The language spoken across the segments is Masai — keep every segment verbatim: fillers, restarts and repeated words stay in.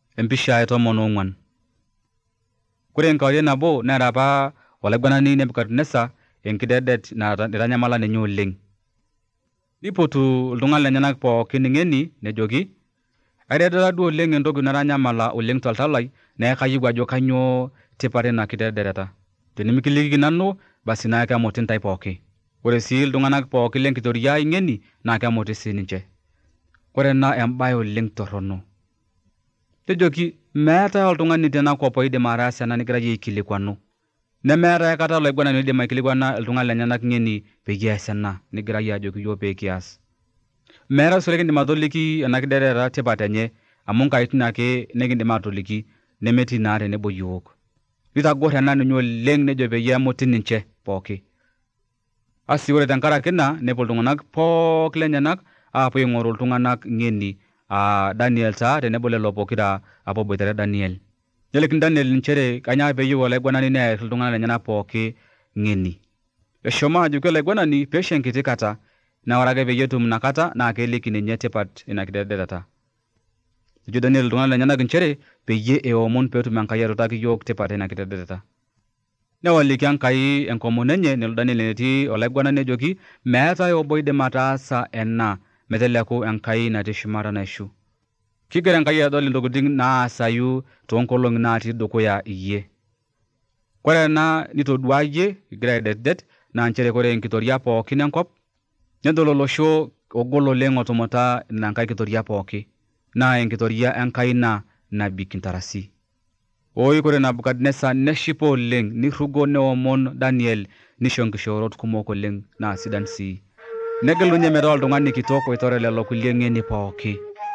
empisha tomon ong'uan. Kore enkawarie nabo neeta apa olaiguanani Nebukadneza enkidedet naitanyamala ninye oleng. Nipotu iltung'anak lenyenak pookin ng'eni nejoki, aidedeta duo oleng entoki naranyamala oleng toltalai, naa kayieu ajo kanyoo tipat ina kidedereta. Tenimikiliki nanu basi naa kemuti ntae pooki. Ore sii iltung'anak pookin lenkitoria ai ng'eni naa kemuti sininche. Ore ena embaye oleng torrono. Tejoki meetai oltung'ani tenakop oidim ataasa ena nigirai aikilikuanu. Nemeetai aikata olaiguanani oidim aikilikuana iltung'anak lenyenak ng'eni peyie eas ena nigirai ajoki yiok pee kias. Meetai sii likindim atoliki ena kidedereta tipat enye amu nkaitin ake nikindim atoliki nemetii naa tenebo yiok. Nitagor ena ninye oleng nejo peyie emuti ninche pooki. Asi ore tenkaraki ina nepuo iltung'anak pooki lenyenak aapuo aing'oru iltung'anak ng'eni aa Daniel taa tenebo lelo pokira apa oboitare Daniel. Nelikini Daniel nchere kanyioo peeyieu olaiguanani neer iltung'anak lenyenak pooki ng'eni. Eshomo ajoki olaiguanani peisho enkiti kata naa ore ake peyie etum ina kata naa keliki ninye tipat ina kidedereta. Ejo Daniel iltung'anak lenyenak nchere peyie eomon peetum Enkai atutaki yiok tipat ina kidedereta. Newaliki Enkai enkomono enye nelo Daniel enetii olaiguanani nejoki meetai obo oidim ataasa ena meteleku Enkai natii shumata naishu. Kigira Enkai adol intokitin naasayu toonkolong'i natii dukuya iyie. Kore ena nitodua iyie igira aidedet naa nchere kore enkitoria pookin enkop nedol olosho ogol oleng otumuta ina nkae kitoria pooki naa enkitoria Enkai ina nabik intarasi. Oi kore Nebukadneza neshipa oleng nirrugo neomon Daniel nisho nkishoorot kumok oleng naa sidan sii. Negelu metaa oltung'ani kitok oitore lelo kulie ng'eni pooki.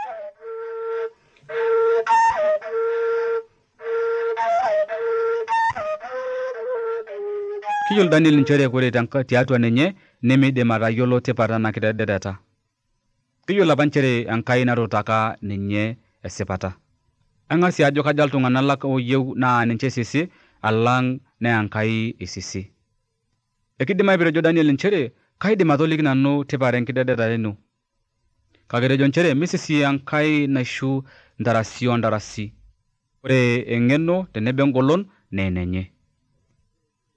Kiyiolo Daniel nchere kore tiatua ninye nemeidim atayiolo tipat ena kidedereta. Kiyiolo apa nchere Enkai natutaka ninye esipata. Eng'as ajo kaja iltung'anak ooyieu naa ninche sisi alang naa Enkai isisi. Ekidimayu peetejo Daniel nchere kaidim atoliki nanu tipat enkidedereta ino. Kake etejo nchere misisi Enkai naishu ntarasi ontarasi. Ore eng'eno tenebo engolon naa enenye.